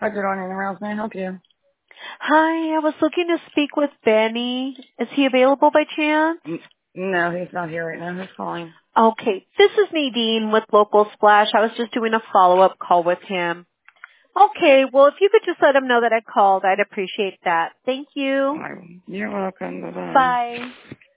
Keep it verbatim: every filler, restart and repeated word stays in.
Hi, good morning. Where else may I help you? Hi, I was looking to speak with Benny. Is he available by chance? N- No, he's not here right now. Who's calling? Okay, this is Nadine with Local Splash. I was just doing a follow-up call with him. Okay, well, if you could just let him know that I called, I'd appreciate that. Thank you. Hi. You're welcome. Bye-bye. Bye.